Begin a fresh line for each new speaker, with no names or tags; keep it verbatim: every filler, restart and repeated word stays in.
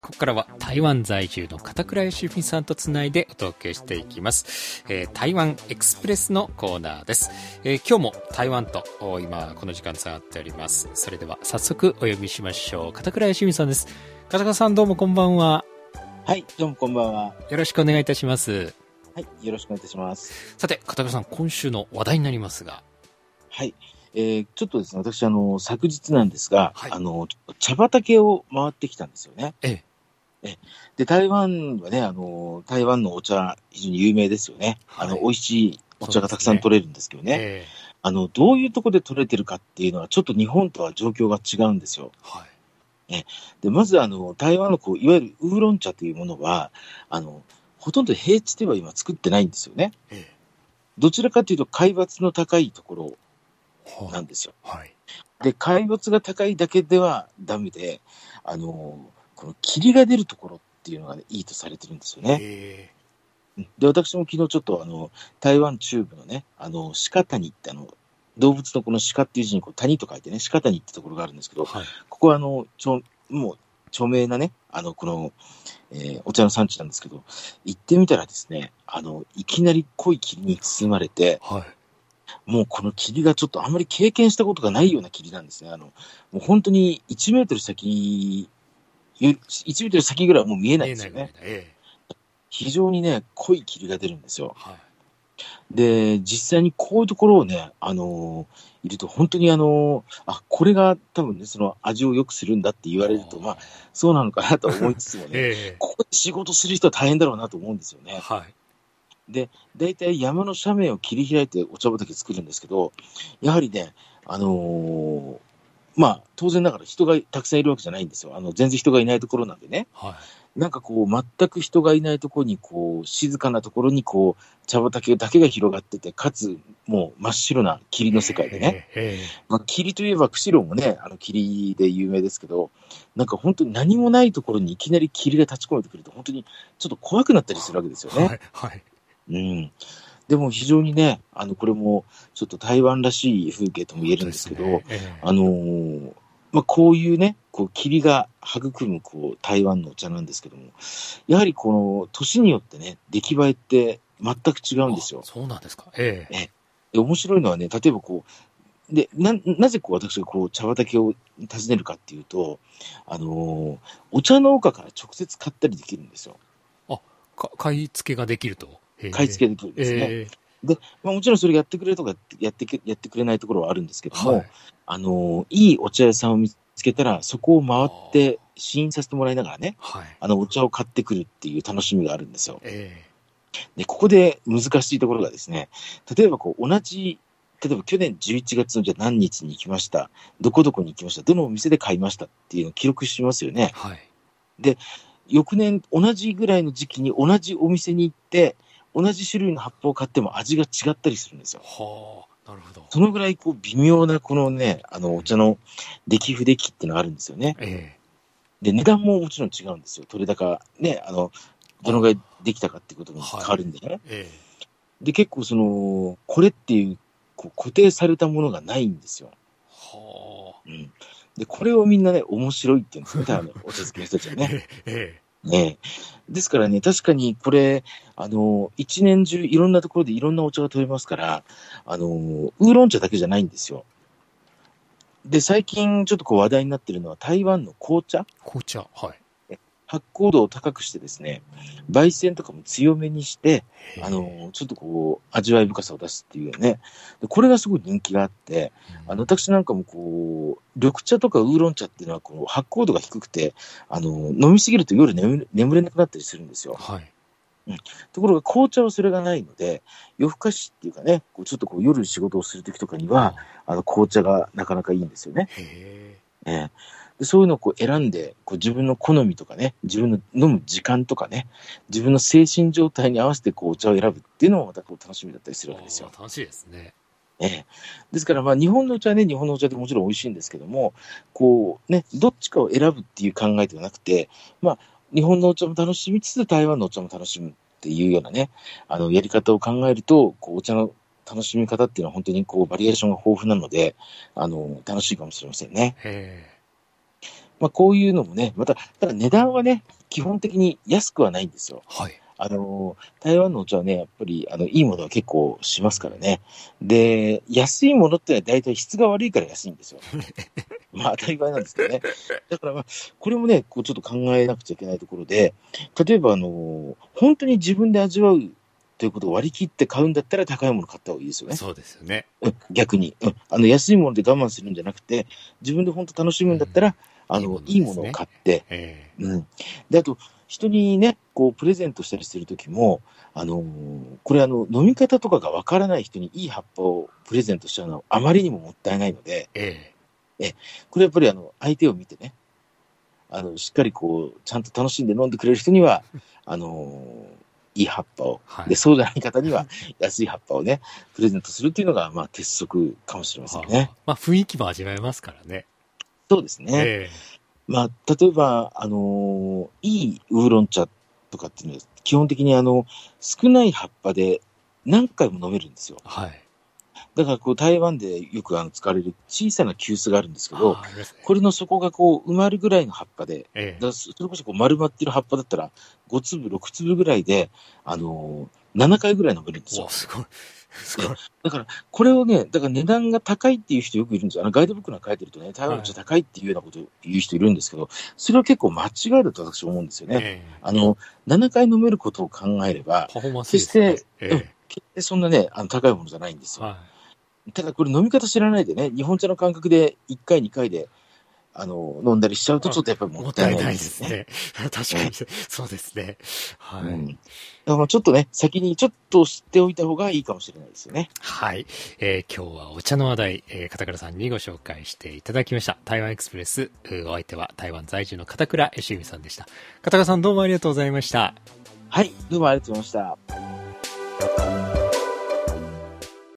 ここからは台湾在住の片倉義文さんとつないでお届けしていきます、えー、台湾エクスプレスのコーナーです、えー、今日も台湾と今この時間つながっております。それでは早速お呼びしましょう。片倉義文さんです。片倉さん、どうもこんばんは。
はい、どうもこんばんは。
よろしくお願いいたします。
はい、よろしくお願いいたします。
さて片倉さん、今週の話題になりますが。
はい、えー、ちょっとですね、私あの昨日なんですが、はい、あの茶畑を回ってきたんですよね。
ええ
えで台湾はね、あの台湾のお茶非常に有名ですよね、はい、あの美味しいお茶がたくさん取れるんですけどね、えー、あのどういうところで取れてるかっていうのはちょっと日本とは状況が違うんですよ。はい、えでまずあの台湾のこういわゆるウーロン茶というものはあのほとんど平地では今作ってないんですよね。えー、どちらかというと海抜の高いところなんですよ。はい、で海抜が高いだけではダメで、あのこの霧が出るところっていうのが、ね、いいとされてるんですよね。へー。で、私も昨日ちょっとあの、台湾中部のね、あの、鹿谷ってあの、動物のこの鹿っていう字にこう谷と書いてね、鹿谷ってところがあるんですけど、はい、ここはあの、ちょ、もう著名なね、あの、この、えー、お茶の産地なんですけど、行ってみたらですね、あの、いきなり濃い霧に包まれて、はい、もうこの霧がちょっとあんまり経験したことがないような霧なんですね。あの、もう本当にいちメートル先、いちメートル先ぐらいはもう見えないですよね。ええ、非常にね、濃い霧が出るんですよ。はい、で、実際にこういうところをね、あのー、いると本当にあのー、あ、これが多分ね、その味を良くするんだって言われると、まあ、そうなのかなと思いつつもね、ええ、ここで仕事する人は大変だろうなと思うんですよね。はい、で、大体山の斜面を切り開いてお茶畑作るんですけど、やはりね、あのー、まあ、当然ながら人がたくさんいるわけじゃないんですよ。あの、全然人がいないところなんでね。はい、なんかこう、全く人がいないところに、こう、静かなところに、こう、茶畑だけが広がってて、かつ、もう真っ白な霧の世界でね。まあ、霧といえば、釧路もね、あの、霧で有名ですけど、なんか本当に何もないところにいきなり霧が立ち込めてくると、本当にちょっと怖くなったりするわけですよね。はい、はい。うん。でも非常にね、あの、これもちょっと台湾らしい風景とも言えるんですけど、ねえー、あのー、まあ、こういうね、こう、霧が育む、こう、台湾のお茶なんですけども、やはりこの、年によってね、出来栄えって全く違うんですよ。
そうなんですか。ええー。
えで、面白いのはね、例えばこう、で、な、なぜこう、私がこう、茶畑を訪ねるかっていうと、あのー、お茶農家から直接買ったりできるんですよ。
あ、か、買い付けができると。
買い付けできるんですね。えー、で、まあ、もちろんそれやってくれるとかやってやってくれないところはあるんですけども、はい、あのいいお茶屋さんを見つけたらそこを回って試飲させてもらいながらね、はい、あのお茶を買ってくるっていう楽しみがあるんですよ。えー、でここで難しいところがですね、例えばこう同じ例えば去年じゅういちがつのじゃ何日に行きました、どこどこに行きました、どのお店で買いましたっていうのを記録しますよね。はい、で翌年同じぐらいの時期に同じお店に行って同じ種類の葉っぱを買っても味が違ったりするんですよ。はあ、なるほど。そのぐらいこう微妙なこのね、あのお茶の出来不出来っていうのがあるんですよね。えー、で値段ももちろん違うんですよ。取れ高ね、あのどのぐらいできたかっていうことに変わるんでね。はい、えー、で結構そのこれっていう、こう固定されたものがないんですよ。はあ。うん。でこれをみんなね面白いって言うんですよね。あのお茶好きの人たちはね。えーね、ですからね、確かにこれ、あの、一年中いろんなところでいろんなお茶が取れますから、あの、ウーロン茶だけじゃないんですよ。で、最近ちょっとこう話題になっているのは台湾の紅茶。
紅茶、はい。
発酵度を高くしてですね、焙煎とかも強めにして、あの、ちょっとこう、味わい深さを出すっていうね。でこれがすごい人気があって、あの、私なんかもこう、緑茶とかウーロン茶っていうのはこう発酵度が低くて、あの、飲みすぎると夜眠、眠れなくなったりするんですよ。はい。うん、ところが紅茶はそれがないので、夜更かしっていうかね、こうちょっとこう夜仕事をするときとかには、あの、紅茶がなかなかいいんですよね。へー。えーでそういうのをこう選んで、こう自分の好みとかね、自分の飲む時間とかね、自分の精神状態に合わせてこうお茶を選ぶっていうのもまたこう楽しみだったりするわけですよ。
楽しいですね。
ええ、ですからまあ日本のお茶はね、日本のお茶でもちろん美味しいんですけども、こうね、どっちかを選ぶっていう考えではなくて、まあ日本のお茶も楽しみつつ台湾のお茶も楽しむっていうようなね、あのやり方を考えると、こうお茶の楽しみ方っていうのは本当にこうバリエーションが豊富なので、あの楽しいかもしれませんね。へー。 まあ、こういうのもね、また、ただ値段はね、基本的に安くはないんですよ。
はい。
あの、台湾のお茶はね、やっぱり、あの、いいものは結構しますからね。で、安いものってのは大体質が悪いから安いんですよ。まあ当たり前なんですけどね。だからまあ、これもね、こうちょっと考えなくちゃいけないところで、例えばあの、本当に自分で味わうということを割り切って買うんだったら高いもの買った方がいいですよね。
そうですよね。
うん、逆に、うん。あの、安いもので我慢するんじゃなくて、自分で本当楽しむんだったら、うん、あの、いいものを買って、えー、うん。で、あと、人にね、こう、プレゼントしたりするときも、あのー、これあの、飲み方とかがわからない人にいい葉っぱをプレゼントしちゃうのはあまりにももったいないので、えー、え、これやっぱりあの、相手を見てね、あの、しっかりこう、ちゃんと楽しんで飲んでくれる人には、あのー、いい葉っぱを、はい、で、そうじゃない方には安い葉っぱをね、プレゼントするっていうのが、まあ、鉄則かもしれませんね。はあ、
まあ、雰囲気も味わえますからね。
そうですね。えーまあ、例えば、あのー、いいウーロン茶とかっていうのは、基本的にあの、少ない葉っぱで何回も飲めるんですよ。はい。だから、こう、台湾でよくあの使われる小さな急須があるんですけど、ね、これの底がこう、埋まるぐらいの葉っぱで、ええ、だそれこそこう丸まってる葉っぱだったら、ごつぶ、ろくつぶぐらいで、あのー、ななかいぐらい飲めるんですよ。
すごい。すごい。
だから、これをね、だから値段が高いっていう人よくいるんですよ。あのガイドブックに書いてるとね、台湾の茶高いっていうようなことを言う人いるんですけど、それは結構間違いだと私は思うんですよね。えー、あの、ななかい飲めることを考えれば、決して、えーうん、決してそんなね、あの高いものじゃないんですよ。はい、ただこれ飲み方知らないでね、日本茶の感覚でいっかい、にかいで、あの、飲んだりしちゃうとちょっとやっぱりもったいないですね。もったいないですね。
確かに、ね、そうですね。はい。うん、
だからちょっとね、先にちょっと知っておいた方がいいかもしれないですよね。
はい。えー、今日はお茶の話題、えー、片倉さんにご紹介していただきました。台湾エクスプレス、お相手は台湾在住の片倉恵美さんでした。片倉さんどうもありがとうございました。
はい、どうもありがとうございました。